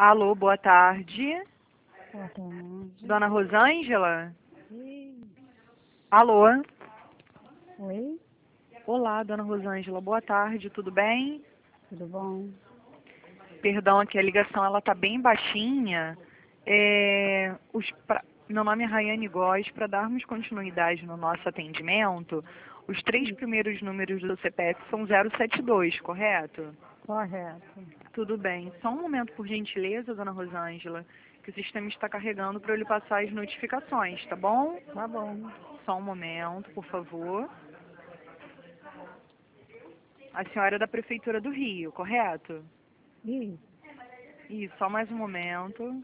Alô, boa tarde. Boa tarde. Dona Rosângela? Oi. Alô? Oi, Olá, Dona Rosângela, boa tarde, tudo bem? tudo bom? Perdão, aqui a ligação ela tá bem baixinha. Meu nome é Rayane Góes. Para darmos continuidade no nosso atendimento, os três Sim, primeiros números do CPF são 072, correto? correto. Tudo bem. Só um momento, por gentileza, Dona Rosângela, que o sistema está carregando para eu lhe passar as notificações, tá bom? Tá bom. Só um momento, por favor. A senhora é da Prefeitura do Rio, correto? Isso. Isso, só mais um momento.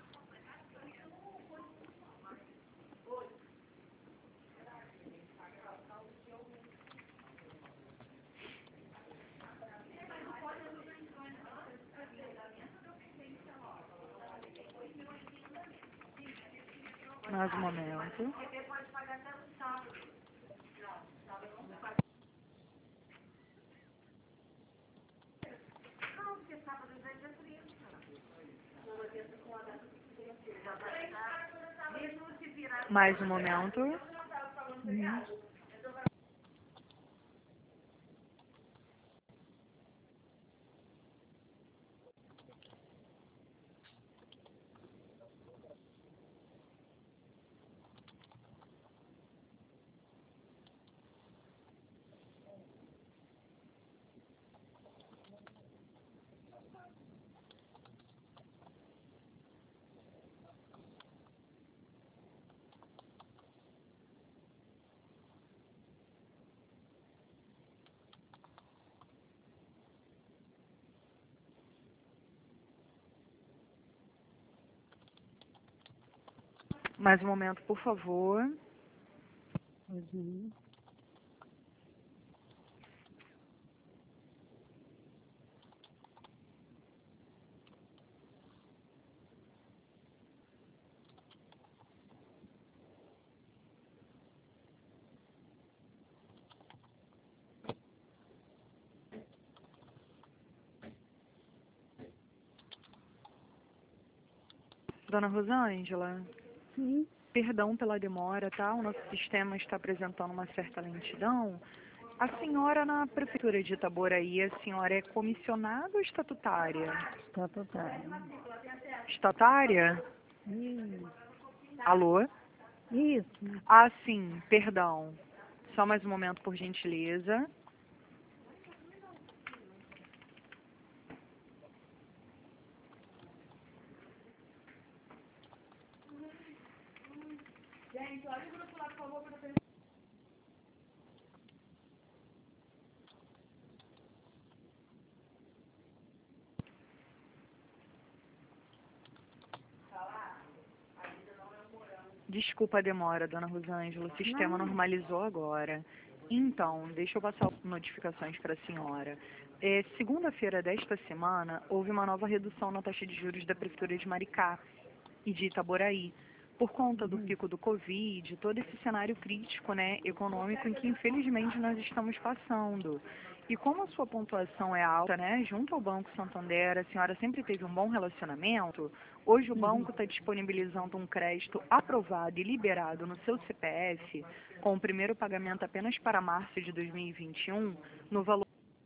Mais um momento. Mais um momento. Uhum. Mais um momento, por favor. Uhum. Dona Rosângela, Sim. perdão pela demora, tá? O nosso sistema está apresentando uma certa lentidão. A senhora na Prefeitura de Itaboraí, a senhora é comissionada ou estatutária? Estatutário. Estatária? Isso. Alô? Isso. Ah, sim, perdão. Só mais um momento, por gentileza. Desculpa a demora, Dona Rosângela, o sistema Não. normalizou agora. Então, deixa eu passar notificações para a senhora. Segunda-feira desta semana, houve uma nova redução na taxa de juros da Prefeitura de Maricá e de Itaboraí, por conta do Uhum. pico do Covid, todo esse cenário crítico, né, econômico em que infelizmente nós estamos passando. E como a sua pontuação é alta, né, junto ao Banco Santander, a senhora sempre teve um bom relacionamento, hoje o Uhum. banco está disponibilizando um crédito aprovado e liberado no seu CPF, com o primeiro pagamento apenas para março de 2021, no valor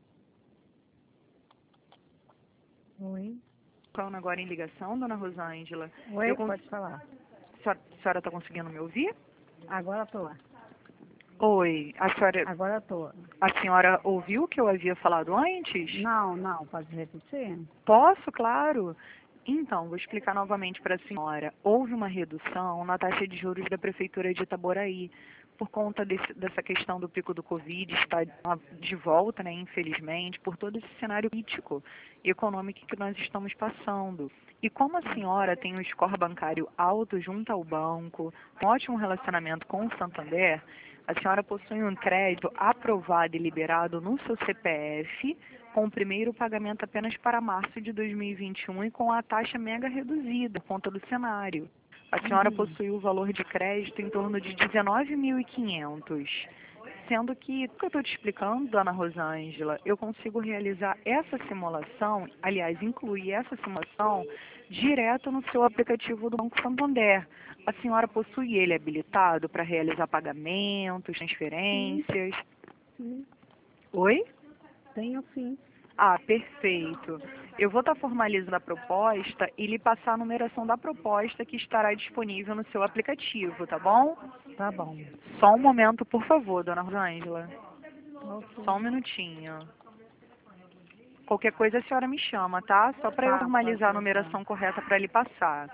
Oi. agora em ligação, Dona Rosângela. Oi, Eu cons... pode falar. A senhora está conseguindo me ouvir? Agora tô. Oi, Agora tô. a senhora ouviu o que eu havia falado antes? Não, não, pode repetir? Posso, claro. Então, vou explicar novamente para a senhora. Houve uma redução na taxa de juros da Prefeitura de Itaboraí, por conta dessa questão do pico do Covid, está de volta, né, infelizmente, por todo esse cenário crítico e econômico que nós estamos passando. E como a senhora tem um score bancário alto junto ao banco, um ótimo relacionamento com o Santander, a senhora possui um crédito aprovado e liberado no seu CPF, com o primeiro pagamento apenas para março de 2021 e com a taxa mega reduzida, por conta do cenário. A senhora Uhum. possui o valor de crédito em torno de 19.500. Sendo que, o que eu estou te explicando, dona Rosângela, eu consigo realizar essa simulação, aliás, incluir essa simulação direto no seu aplicativo do Banco Santander. A senhora possui ele habilitado para realizar pagamentos, Sim, transferências? sim. Oi? Tenho sim. Ah, perfeito. Eu vou estar formalizando a proposta e lhe passar a numeração da proposta que estará disponível no seu aplicativo, tá bom? Tá bom. Só um momento, por favor, dona Rosângela. Só um Ok. minutinho. Qualquer coisa a senhora me chama, tá? Só para eu Tá, pode formalizar a deixar. numeração correta para lhe passar.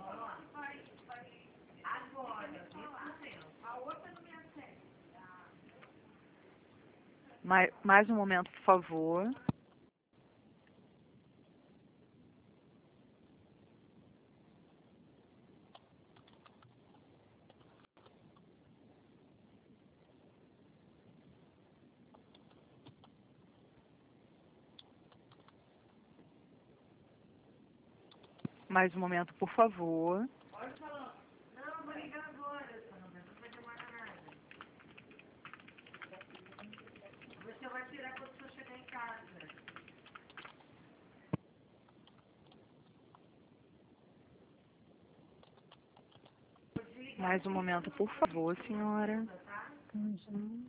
Mais um momento, por favor. Mais um momento, por favor. Mais um momento, por favor, senhora. Uhum.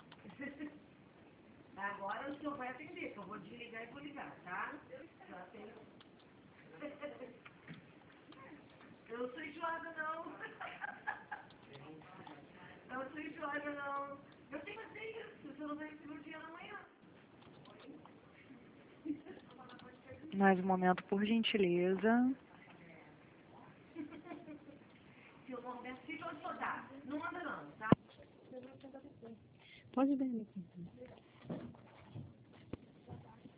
Mais um momento, por gentileza. Pode ver aqui.